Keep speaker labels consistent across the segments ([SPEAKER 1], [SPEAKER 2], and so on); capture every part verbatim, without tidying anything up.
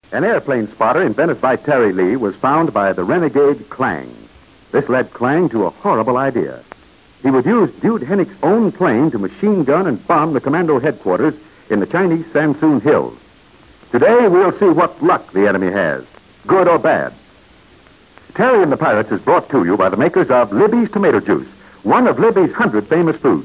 [SPEAKER 1] An airplane spotter invented by Terry Lee was found by the renegade Klang. This led Klang to a horrible idea. He would use Dude Hennick's own plane to machine gun and bomb the commando headquarters in the Chinese Sansoon Hills. Today, we'll see what luck the enemy has, good or bad. Terry and the Pirates is brought to you by the makers of Libby's Tomato Juice, one of Libby's hundred famous foods.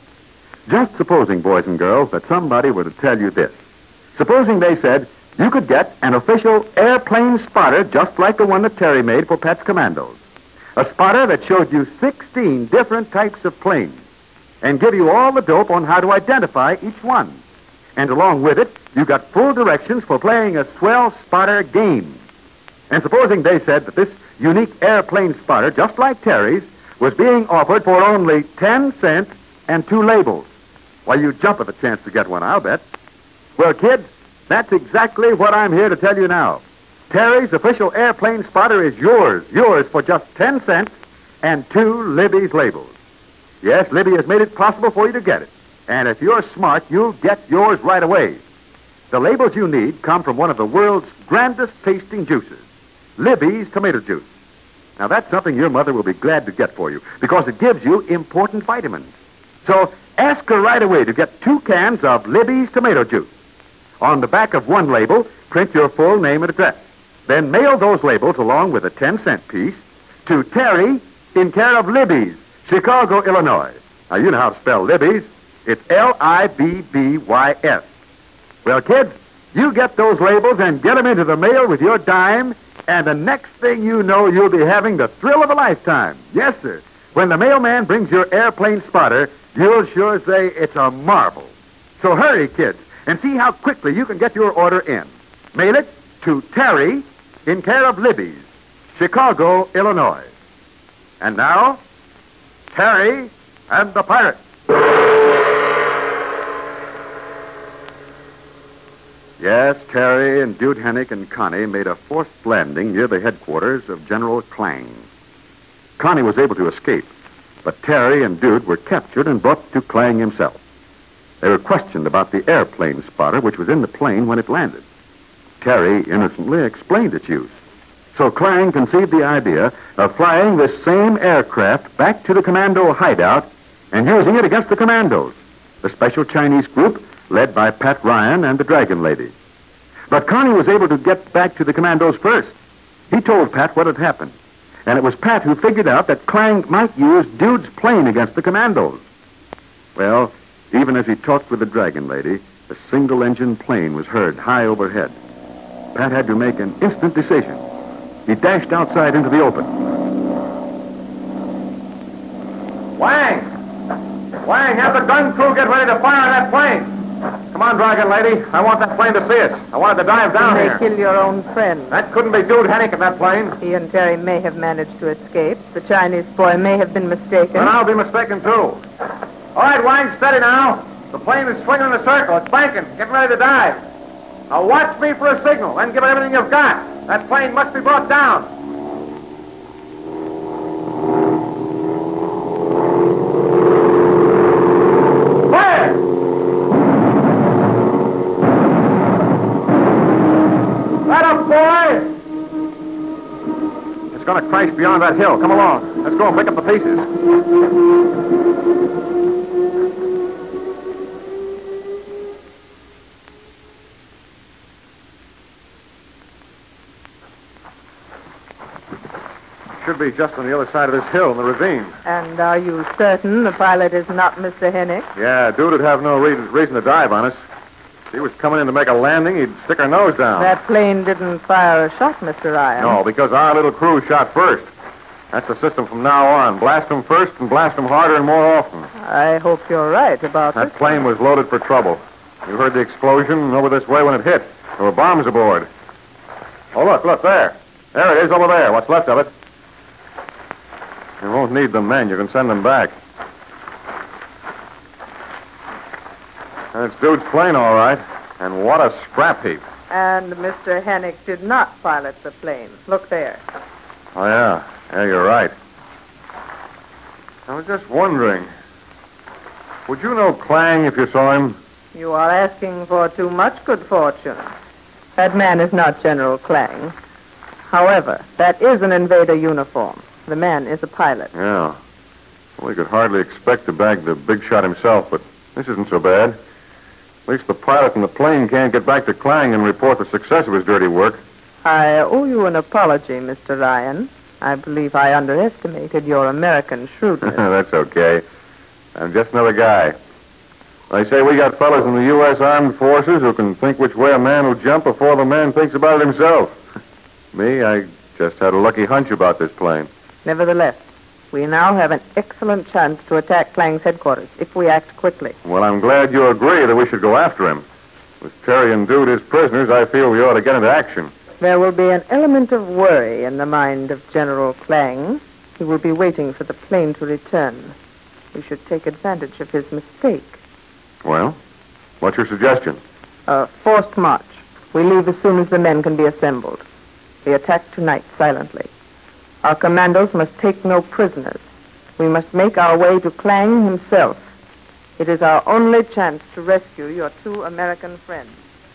[SPEAKER 1] Just supposing, boys and girls, that somebody were to tell you this. Supposing they said you could get an official airplane spotter just like the one that Terry made for Pat's Commandos. A spotter that showed you sixteen different types of planes and give you all the dope on how to identify each one. And along with it, you got full directions for playing a swell spotter game. And supposing they said that this unique airplane spotter, just like Terry's, was being offered for only ten cents and two labels. Why, you'd jump at the chance to get one, I'll bet. Well, kids, that's exactly what I'm here to tell you now. Terry's official airplane spotter is yours, yours for just ten cents and two Libby's labels. Yes, Libby has made it possible for you to get it. And if you're smart, you'll get yours right away. The labels you need come from one of the world's grandest tasting juices, Libby's Tomato Juice. Now, that's something your mother will be glad to get for you because it gives you important vitamins. So ask her right away to get two cans of Libby's Tomato Juice. On the back of one label, print your full name and address. Then mail those labels along with a ten-cent piece to Terry in care of Libby's, Chicago, Illinois. Now, you know how to spell Libby's. It's L I B B Y S. Well, kids, you get those labels and get them into the mail with your dime, and the next thing you know, you'll be having the thrill of a lifetime. Yes, sir. When the mailman brings your airplane spotter, you'll sure say it's a marvel. So hurry, kids, and see how quickly you can get your order in. Mail it to Terry in care of Libby's, Chicago, Illinois. And now, Terry and the Pirates. Yes, Terry and Dude Hennick and Connie made a forced landing near the headquarters of General Klang. Connie was able to escape, but Terry and Dude were captured and brought to Klang himself. They were questioned about the airplane spotter which was in the plane when it landed. Terry innocently explained its use. So Klang conceived the idea of flying this same aircraft back to the commando hideout and using it against the commandos, the special Chinese group led by Pat Ryan and the Dragon Lady. But Connie was able to get back to the commandos first. He told Pat what had happened, and it was Pat who figured out that Klang might use Dude's plane against the commandos. Well, even as he talked with the Dragon Lady, a single-engine plane was heard high overhead. Pat had to make an instant decision. He dashed outside into the open.
[SPEAKER 2] Wang! Wang, have the gun crew get ready to fire on that plane. Come on, Dragon Lady. I want that plane to see us. I wanted to dive down
[SPEAKER 3] you may
[SPEAKER 2] here.
[SPEAKER 3] kill your own friend.
[SPEAKER 2] That couldn't be Dude Hennick in that plane.
[SPEAKER 3] He and Terry may have managed to escape. The Chinese boy may have been mistaken.
[SPEAKER 2] And I'll be mistaken, too. All right, Wang, steady now. The plane is swinging in a circle. It's banking. Getting ready to dive. Now watch me for a signal, then give it everything you've got. That plane must be brought down. Fire! Right up, boy! It's going to crash beyond that hill. Come along. Let's go and pick up the pieces. Should be just on the other side of this hill in the ravine.
[SPEAKER 3] And are you certain the pilot is not Mister Hennick?
[SPEAKER 2] Yeah, Dude would have no reason, reason to dive on us. If he was coming in to make a landing, he'd stick our nose down.
[SPEAKER 3] That plane didn't fire a shot, Mister Ryan.
[SPEAKER 2] No, because our little crew shot first. That's the system from now on. Blast them first and blast them harder and more often.
[SPEAKER 3] I hope you're right about
[SPEAKER 2] That
[SPEAKER 3] this.
[SPEAKER 2] plane was loaded for trouble. You heard the explosion over this way when it hit. There were bombs aboard. Oh, look, look, there. There it is over there, what's left of it. You won't need the men. You can send them back. That's Dude's plane, all right. And what a scrap heap.
[SPEAKER 3] And Mister Hennick did not pilot the plane. Look there.
[SPEAKER 2] Oh, yeah. Yeah, you're right. I was just wondering. Would you know Klang if you saw him?
[SPEAKER 3] You are asking for too much good fortune. That man is not General Klang. However, that is an invader uniform. The man is a pilot.
[SPEAKER 2] Yeah. Well, we could hardly expect to bag the big shot himself, but this isn't so bad. At least the pilot in the plane can't get back to Klang and report the success of his dirty work.
[SPEAKER 3] I owe you an apology, Mister Ryan. I believe I underestimated your American shrewdness.
[SPEAKER 2] That's okay. I'm just another guy. They say we got fellas in the U S Armed Forces who can think which way a man will jump before the man thinks about it himself. Me, I just had a lucky hunch about this plane.
[SPEAKER 3] Nevertheless, we now have an excellent chance to attack Klang's headquarters if we act quickly.
[SPEAKER 2] Well, I'm glad you agree that we should go after him. With Terry and Dude as prisoners, I feel we ought to get into action.
[SPEAKER 3] There will be an element of worry in the mind of General Klang. He will be waiting for the plane to return. We should take advantage of his mistake.
[SPEAKER 2] Well, what's your suggestion?
[SPEAKER 3] A forced march. We leave as soon as the men can be assembled. We attack tonight silently. Our commandos must take no prisoners. We must make our way to Klang himself. It is our only chance to rescue your two American friends.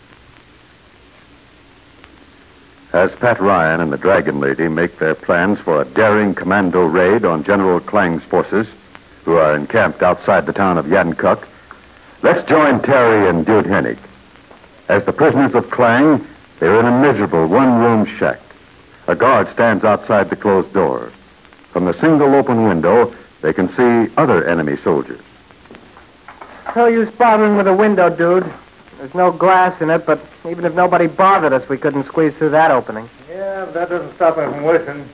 [SPEAKER 1] As Pat Ryan and the Dragon Lady make their plans for a daring commando raid on General Klang's forces, who are encamped outside the town of Yankuk, let's join Terry and Dude Hennig. As the prisoners of Klang, they're in a miserable one-room shack. A guard stands outside the closed door. From the single open window, they can see other enemy soldiers.
[SPEAKER 4] No use bothering with the window, Dude. There's no glass in it, but even if nobody bothered us, we couldn't squeeze through that opening.
[SPEAKER 5] Yeah, but that doesn't stop me from wishing.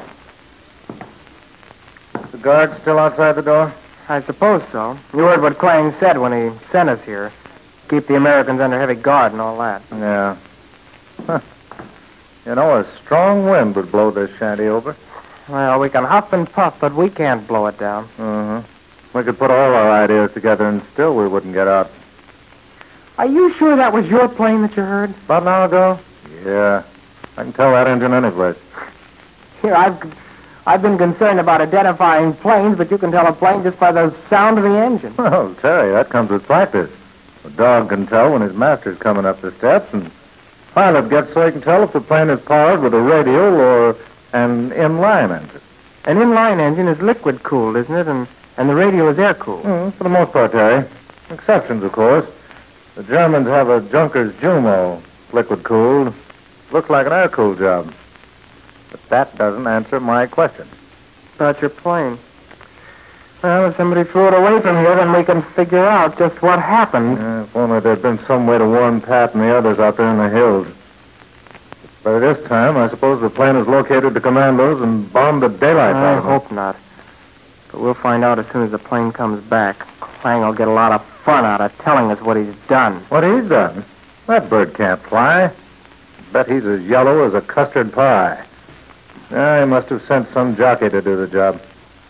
[SPEAKER 5] The guard still outside the door?
[SPEAKER 4] I suppose so. You heard what Klang said when he sent us here. Keep the Americans under heavy guard and all that.
[SPEAKER 5] Yeah. Huh. You know, a strong wind would blow this shanty over.
[SPEAKER 4] Well, we can huff and puff, but we can't blow it down.
[SPEAKER 5] Mm-hmm. We could put all our ideas together and still we wouldn't get out.
[SPEAKER 4] Are you sure that was your plane that you heard?
[SPEAKER 5] About an hour ago? Yeah. I can tell that engine anyplace.
[SPEAKER 4] Here, I've I've been concerned about identifying planes, but you can tell a plane just by the sound of the engine.
[SPEAKER 5] Well, Terry, that comes with practice. A dog can tell when his master's coming up the steps, and pilot gets so he can tell if the plane is powered with a radial or an inline engine.
[SPEAKER 4] An inline engine is liquid-cooled, isn't it? And, and the radial is air-cooled.
[SPEAKER 5] Mm, for the most part, Terry. Exceptions, of course. The Germans have a Junkers Jumo, liquid-cooled. Looks like an air-cooled job. But that doesn't answer my question.
[SPEAKER 4] About your plane. Well, if somebody threw it away from here, then we can figure out just what happened.
[SPEAKER 5] Yeah, if only there'd been some way to warn Pat and the others out there in the hills. By this time, I suppose the plane has located the commandos and bombed the daylight
[SPEAKER 4] I
[SPEAKER 5] out of them.
[SPEAKER 4] hope not. But we'll find out as soon as the plane comes back. Klang will get a lot of fun out of telling us what he's done.
[SPEAKER 5] What he's done? That bird can't fly. Bet he's as yellow as a custard pie. Yeah, he must have sent some jockey to do the job.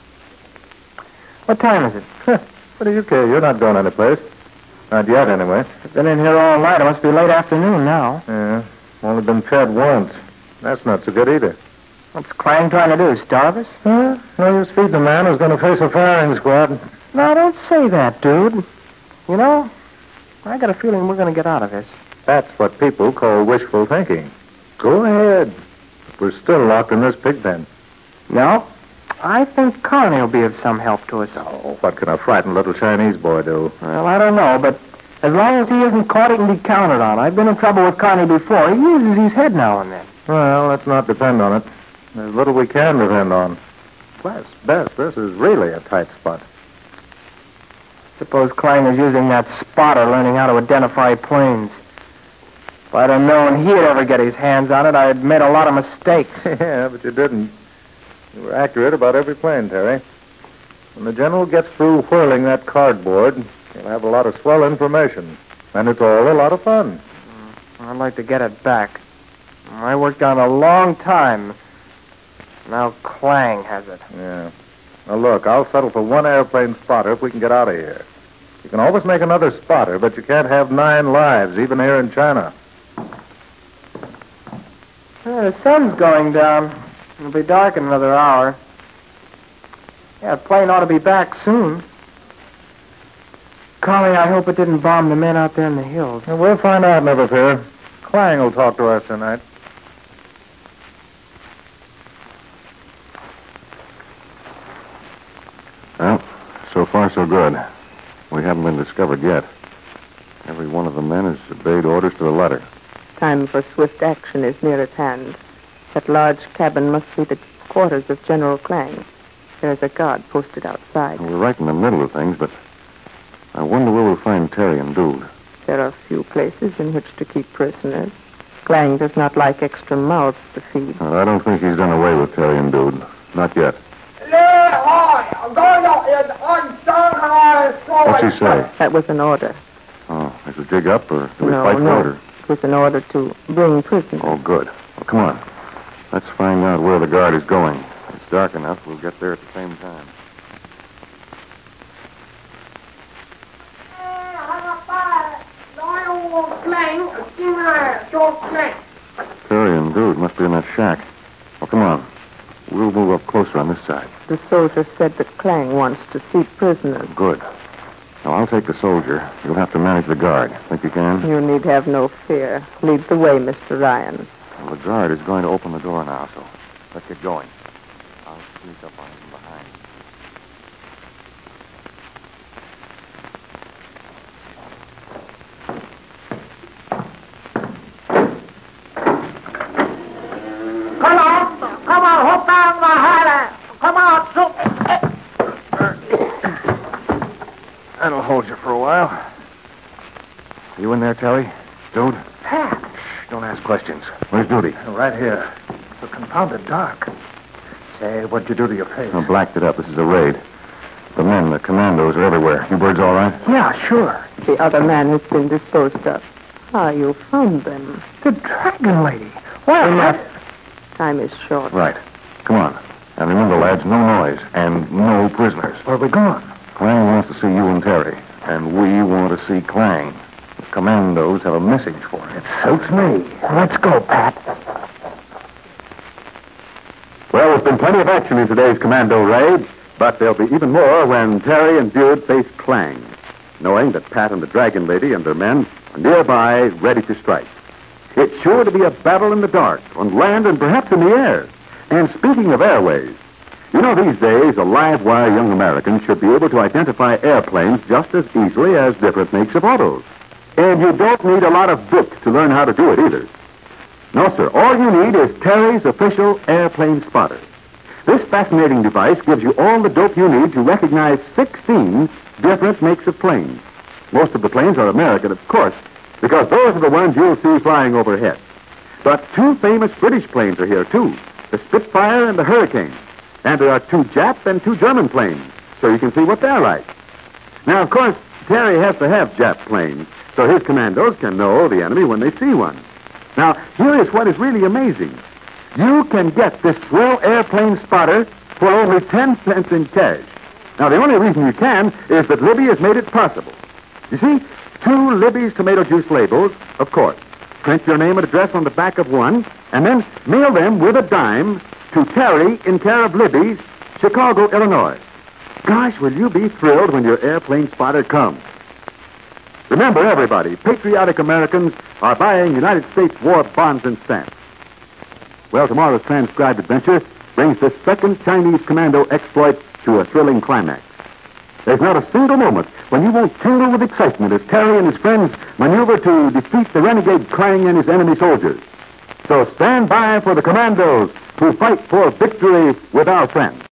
[SPEAKER 4] What time is it?
[SPEAKER 5] What do you care? You're not going anyplace. Not yet, anyway.
[SPEAKER 4] I've been in here all night. It must be late afternoon now.
[SPEAKER 5] Yeah, only been fed once. That's not so good either.
[SPEAKER 4] What's Klang trying to do, starve us?
[SPEAKER 5] Huh? No use feeding a man who's going to face a firing squad.
[SPEAKER 4] No, don't say that, dude. You know, I got a feeling we're going to get out of this.
[SPEAKER 5] That's what people call wishful thinking. Go ahead. We're still locked in this pig pen.
[SPEAKER 4] No? I think Carney will be of some help to us.
[SPEAKER 5] Oh, what can a frightened little Chinese boy do?
[SPEAKER 4] Well, I don't know, but as long as he isn't caught, he can be counted on. I've been in trouble with Carney before. He uses his head now and then.
[SPEAKER 5] Well, let's not depend on it. There's little we can depend on. Bless, Bess, this is really a tight spot.
[SPEAKER 4] Suppose Klang is using that spotter, learning how to identify planes. If I'd have known he'd ever get his hands on it, I'd made a lot of mistakes.
[SPEAKER 5] Yeah, but you didn't. You were accurate about every plane, Terry. When the general gets through whirling that cardboard, he'll have a lot of swell information. And it's all a lot of fun.
[SPEAKER 4] I'd like to get it back. I worked on it a long time. Now Klang has it.
[SPEAKER 5] Yeah. Now, look, I'll settle for one airplane spotter if we can get out of here. You can always make another spotter, but you can't have nine lives, even here in China.
[SPEAKER 4] Yeah, the sun's going down. It'll be dark in another hour. Yeah, the plane ought to be back soon. Carly, I hope it didn't bomb the men out there in the hills.
[SPEAKER 5] Well, we'll find out, never fear. Clang will talk to us tonight.
[SPEAKER 2] Well, so far so good. We haven't been discovered yet. Every one of the men has obeyed orders to the letter.
[SPEAKER 3] Time for swift action is near at hand. That large cabin must be the quarters of General Clang. There's a guard posted outside.
[SPEAKER 2] We're right in the middle of things, but I wonder where we'll find Terry and Dude.
[SPEAKER 3] There are few places in which to keep prisoners. Clang does not like extra mouths to feed.
[SPEAKER 2] Uh, I don't think he's done away with Terry and Dude. Not yet. What's he say?
[SPEAKER 3] That was an order.
[SPEAKER 2] Oh, is the jig up, or do we
[SPEAKER 3] no,
[SPEAKER 2] fight for
[SPEAKER 3] no.
[SPEAKER 2] it? Or...
[SPEAKER 3] It was an order to bring prisoners.
[SPEAKER 2] Oh, good. Well, come on. Let's find out where the guard is going. It's dark enough. We'll get there at the same time. Terry and Dude must be in that shack. Well, come on. We'll move up closer on this side.
[SPEAKER 3] The soldier said that Clang wants to see prisoners.
[SPEAKER 2] Good. Now, I'll take the soldier. You'll have to manage the guard. Think you can?
[SPEAKER 3] You need have no fear. Lead the way, Mister Ryan.
[SPEAKER 2] Well, the guard is going to open the door now, so let's get going. I'll sneak up on him from behind.
[SPEAKER 6] Come on, come on, hop down my head. Come on, so.
[SPEAKER 2] That'll hold you for a while. You in there, Terry? Dude?
[SPEAKER 6] Pat.
[SPEAKER 2] Shh, don't ask questions. Where's Duty?
[SPEAKER 6] Right here. It's a confounded dark. Say, what'd you do to your face?
[SPEAKER 2] I blacked it up. This is a raid. The men, the commandos are everywhere. You birds all right?
[SPEAKER 6] Yeah, sure.
[SPEAKER 3] The other man has been disposed of. Ah, you found them.
[SPEAKER 6] The dragon lady. Well,
[SPEAKER 3] Enough. Time is short.
[SPEAKER 2] Right. Come on. And remember, lads, no noise and no prisoners.
[SPEAKER 6] where are we going?
[SPEAKER 2] Clang wants to see you and Terry, and we want to see Clang. The commandos have a message for him.
[SPEAKER 6] It suits me. Let's go, Pat.
[SPEAKER 1] Well, there's been plenty of action in today's commando raid, but there'll be even more when Terry and Dude face Clang, knowing that Pat and the Dragon Lady and their men are nearby, ready to strike. It's sure to be a battle in the dark, on land and perhaps in the air. And speaking of airways, you know these days a live wire young American should be able to identify airplanes just as easily as different makes of autos. And you don't need a lot of books to learn how to do it either. No, sir. All you need is Terry's official airplane spotter. This fascinating device gives you all the dope you need to recognize sixteen different makes of planes. Most of the planes are American, of course, because those are the ones you'll see flying overhead. But two famous British planes are here, too, the Spitfire and the Hurricane. And there are two Jap and two German planes, so you can see what they're like. Now, of course, Terry has to have Jap planes, so his commandos can know the enemy when they see one. Now, here is what is really amazing. You can get this swell airplane spotter for only ten cents in cash. Now, the only reason you can is that Libby has made it possible. You see, two Libby's tomato juice labels, of course. Print your name and address on the back of one, and then mail them with a dime to Terry in care of Libby's, Chicago, Illinois. Gosh, will you be thrilled when your airplane spotter comes. Remember, everybody, patriotic Americans are buying United States war bonds and stamps. Well, tomorrow's transcribed adventure brings this second Chinese commando exploit to a thrilling climax. There's not a single moment when you won't tingle with excitement as Terry and his friends maneuver to defeat the renegade Clang and his enemy soldiers. So stand by for the commandos who fight for victory with our friends.